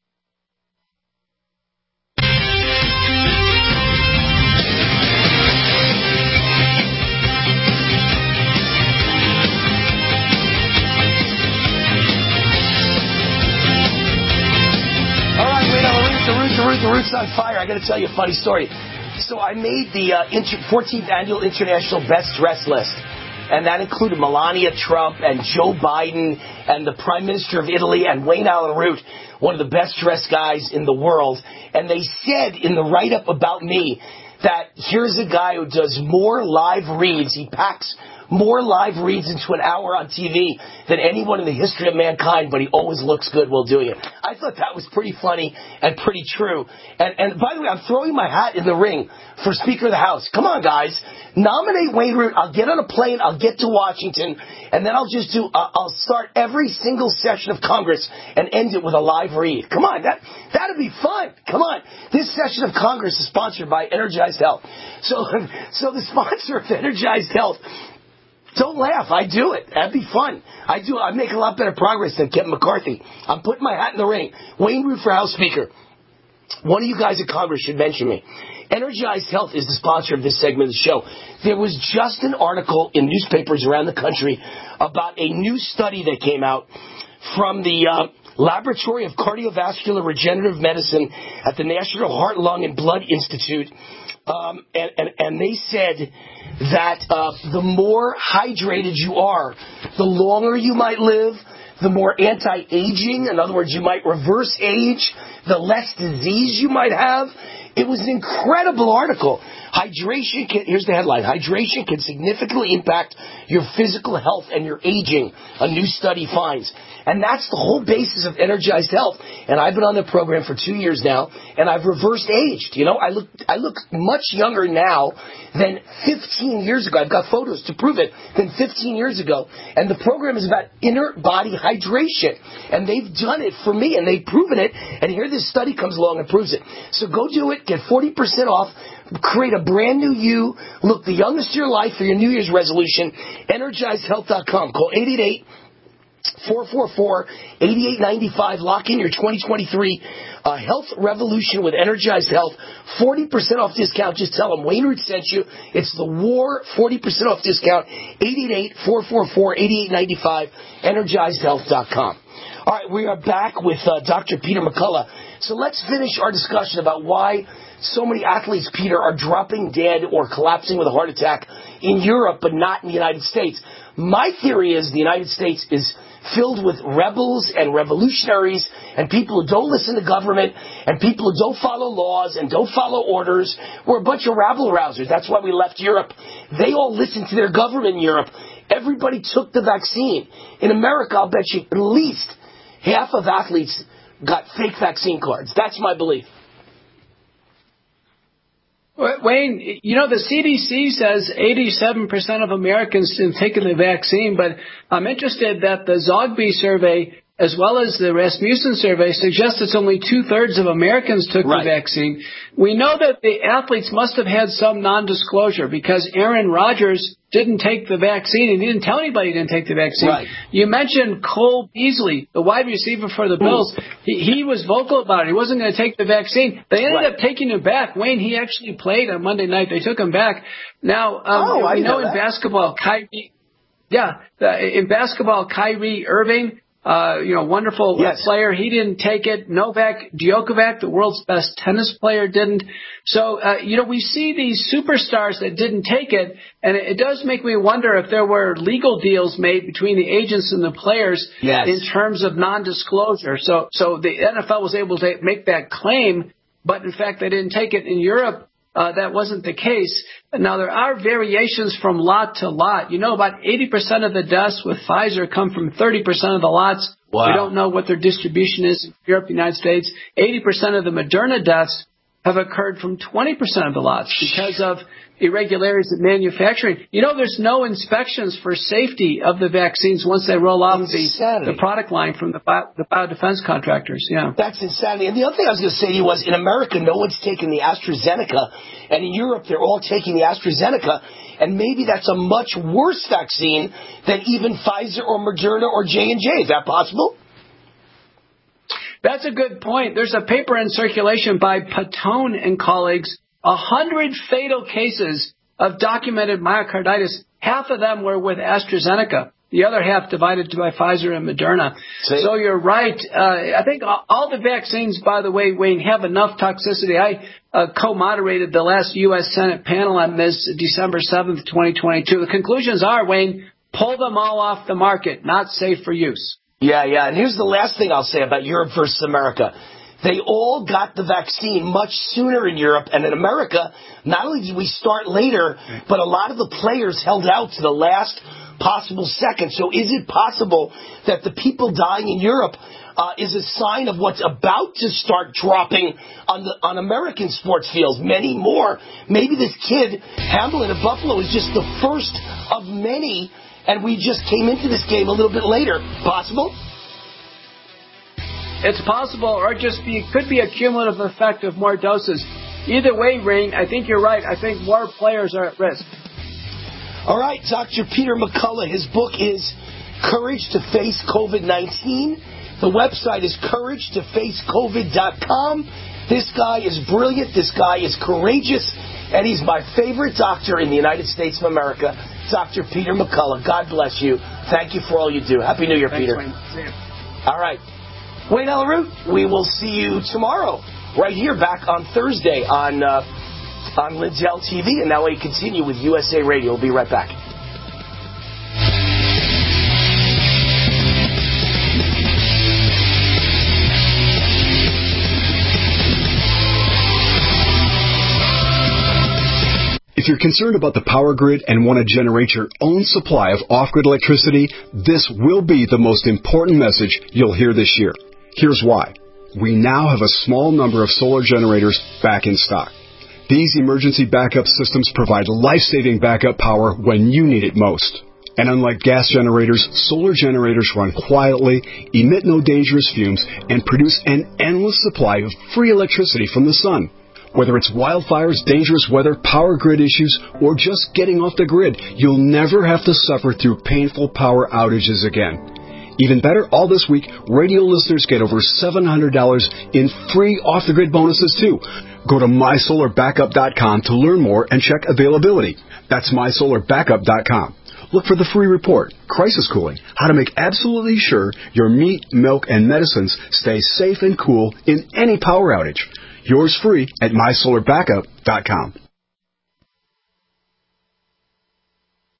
The Roots, the Roots, the Roots on fire. I got to tell you a funny story. So I made the uh, inter- fourteenth Annual International Best Dressed list, and that included Melania Trump and Joe Biden and the Prime Minister of Italy and Wayne Allen Root, one of the best dressed guys in the world. And they said in the write-up about me that here's a guy who does more live reads. He packs more live reads into an hour on T V than anyone in the history of mankind, but he always looks good while doing it. I thought that was pretty funny and pretty true. And, and by the way, I'm throwing my hat in the ring for Speaker of the House. Come on, guys. Nominate Wayne Root. I'll get on a plane. I'll get to Washington. And then I'll just do, uh, I'll start every single session of Congress and end it with a live read. Come on. That, that'd be fun. Come on. This session of Congress is sponsored by Energized Health. So, so the sponsor of Energized Health, don't laugh. I do it. That'd be fun. I do. I make a lot better progress than Kevin McCarthy. I'm putting my hat in the ring. Wayne Root for House Speaker. One of you guys at Congress should mention me. Energized Health is the sponsor of this segment of the show. There was just an article in newspapers around the country about a new study that came out from the uh, Laboratory of Cardiovascular Regenerative Medicine at the National Heart, Lung, and Blood Institute. Um, and, and, and they said that uh, the more hydrated you are, the longer you might live, the more anti-aging, in other words, you might reverse age, the less disease you might have. It was an incredible article. Hydration can, here's the headline, hydration can significantly impact your physical health and your aging, a new study finds. And that's the whole basis of Energized Health. And I've been on the program for two years now, and I've reversed aged. You know, I look I look much younger now than fifteen years ago. I've got photos to prove it, than fifteen years ago. And the program is about inner body hydration. And they've done it for me, and they've proven it. And here this study comes along and proves it. So go do it, get forty percent off, create a brand new you, look the youngest of your life for your New Year's resolution, energized health dot com. Call eight eight eight, four four four, eight eight nine five. Lock in your twenty twenty-three uh, Health Revolution with Energized Health. forty percent off discount. Just tell them Wayne Root sent you. It's the War, forty percent off discount. eight eight eight, four four four, eight eight nine five, energized health dot com. All right, we are back with uh, Doctor Peter McCullough. So let's finish our discussion about why so many athletes, Peter, are dropping dead or collapsing with a heart attack in Europe, but not in the United States. My theory is the United States is filled with rebels and revolutionaries and people who don't listen to government and people who don't follow laws and don't follow orders. We're a bunch of rabble-rousers. That's why we left Europe. They all listened to their government in Europe. Everybody took the vaccine. In America, I'll bet you at least half of athletes got fake vaccine cards. That's my belief. Wayne, you know, the C D C says eighty-seven percent of Americans have taken the vaccine, but I'm interested that the Zogby survey, as well as the Rasmussen survey, suggests it's only two-thirds of Americans took right. the vaccine. We know that the athletes must have had some non-disclosure because Aaron Rodgers didn't take the vaccine, and he didn't tell anybody he didn't take the vaccine. Right. You mentioned Cole Beasley, the wide receiver for the Bills. He, he was vocal about it. He wasn't going to take the vaccine. They ended right. up taking him back. Wayne, he actually played on Monday night. They took him back. Now, um, oh, I we know, know in basketball, Kyrie, yeah, uh, in basketball, Kyrie Irving, Uh, you know, wonderful yes. player. He didn't take it. Novak Djokovic, the world's best tennis player, didn't. So, uh, you know, we see these superstars that didn't take it, and it, it does make me wonder if there were legal deals made between the agents and the players yes. in terms of non-disclosure. So, so the N F L was able to make that claim, but in fact they didn't take it. In Europe, Uh, that wasn't the case. Now, there are variations from lot to lot. You know, about eighty percent of the deaths with Pfizer come from thirty percent of the lots. Wow. We don't know what their distribution is in Europe, the United States. eighty percent of the Moderna deaths have occurred from twenty percent of the lots because of irregularities in manufacturing. You know, there's no inspections for safety of the vaccines once they roll off the, the product line from the, bio, the biodefense contractors. Yeah, that's insanity. And the other thing I was going to say to you was, in America, no one's taking the AstraZeneca, and in Europe, they're all taking the AstraZeneca, and maybe that's a much worse vaccine than even Pfizer or Moderna or J and J. Is that possible? That's a good point. There's a paper in circulation by Patone and colleagues, a hundred fatal cases of documented myocarditis. Half of them were with AstraZeneca. The other half divided by Pfizer and Moderna. See? So you're right. Uh, I think all the vaccines, by the way, Wayne, have enough toxicity. I uh, co-moderated the last U S Senate panel on this December seventh, twenty twenty-two. The conclusions are, Wayne, pull them all off the market, not safe for use. Yeah, yeah. And here's the last thing I'll say about Europe versus America. They all got the vaccine much sooner in Europe, and in America, not only did we start later, but a lot of the players held out to the last possible second. So is it possible that the people dying in Europe uh, is a sign of what's about to start dropping on the on American sports fields? Many more. Maybe this kid, Hamlin of Buffalo, is just the first of many, and we just came into this game a little bit later. Possible? It's possible, or just be, it could be a cumulative effect of more doses. Either way, Rain, I think you're right. I think more players are at risk. All right, Doctor Peter McCullough. His book is Courage to Face COVID nineteen. The website is courage to face covid dot com. This guy is brilliant. This guy is courageous. And he's my favorite doctor in the United States of America, Doctor Peter McCullough. God bless you. Thank you for all you do. Happy New Year, Thanks, Peter. Wayne. See you. All right. Wayne Allyn Root, we will see you tomorrow, right here, back on Thursday on uh, on Lindell T V. And now we continue with U S A Radio. We'll be right back. If you're concerned about the power grid and want to generate your own supply of off-grid electricity, this will be the most important message you'll hear this year. Here's why. We now have a small number of solar generators back in stock. These emergency backup systems provide life-saving backup power when you need it most. And unlike gas generators, solar generators run quietly, emit no dangerous fumes, and produce an endless supply of free electricity from the sun. Whether it's wildfires, dangerous weather, power grid issues, or just getting off the grid, you'll never have to suffer through painful power outages again. Even better, all this week, radio listeners get over seven hundred dollars in free off-the-grid bonuses, too. Go to my solar backup dot com to learn more and check availability. That's my solar backup dot com. Look for the free report, Crisis Cooling, how to make absolutely sure your meat, milk, and medicines stay safe and cool in any power outage. Yours free at my solar backup dot com.